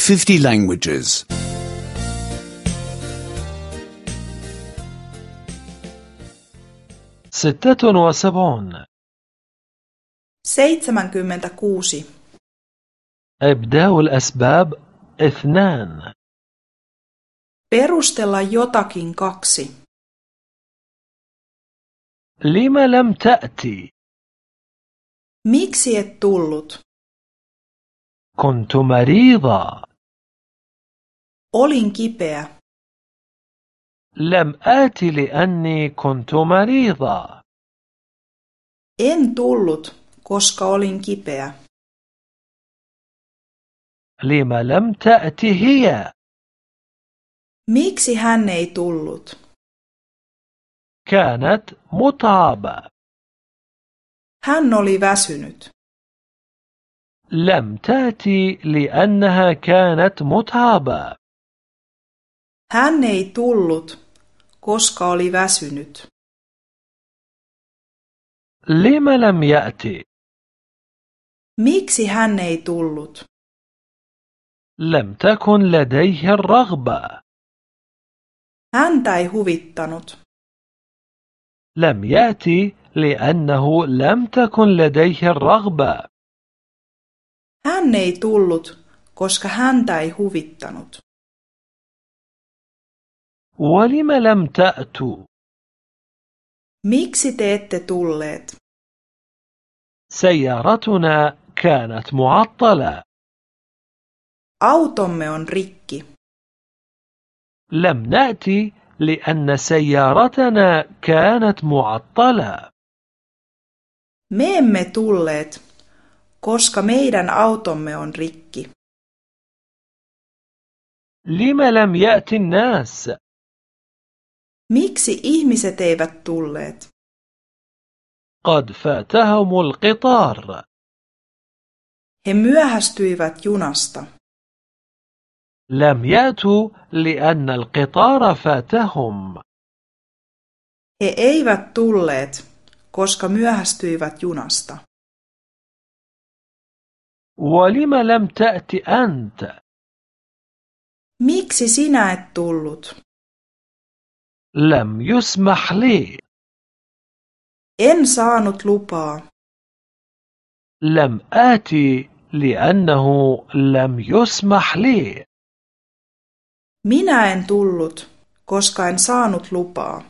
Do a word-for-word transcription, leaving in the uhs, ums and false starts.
fifty languages. ستة وسبعون. seitsemänkymmentäkuusi. إبداء الأسباب اثنان. Perustella jotakin kaksi. لم لم تأتي؟ Miksi et tullut? كنت مريضا. Olin kipeä. لم آت لأني كنت مريضا. En tullut, koska olin kipeä. لم لم تأت هي؟ Miksi hän ei tullut? كانت متعبة. Hän oli väsynyt. لم تأتي لأنها كانت متعبة. Hän ei tullut, koska oli väsynyt. لم لم يأتي؟ Miksi hän ei tullut? لم تكن لديه الرغبة. Häntä ei huvittanut. لم يأتي لأنه لم تكن لديه الرغبة. Hän ei tullut, koska häntä ei huvittanut. ولم لم تأتوا؟ Miksi te ette tulleet? سيارتنا كانت معطلة. Automme on rikki. لم نأتي لأن سيارتنا كانت معطلة. Me emme tulleet, koska meidän automme on rikki. لم لم يأتي الناس؟ Miksi ihmiset eivät tulleet? قد فاتهم القطار. He myöhästyivät junasta. لم يأتوا لأن القطار فاتهم. He eivät tulleet, koska myöhästyivät junasta. ولم لم تأت أنت؟ Miksi sinä et tullut? لم يسمح لي. En saanut lupaa. لم آتي لأنه لم يسمح لي. Minä en tullut, koska en saanut lupaa.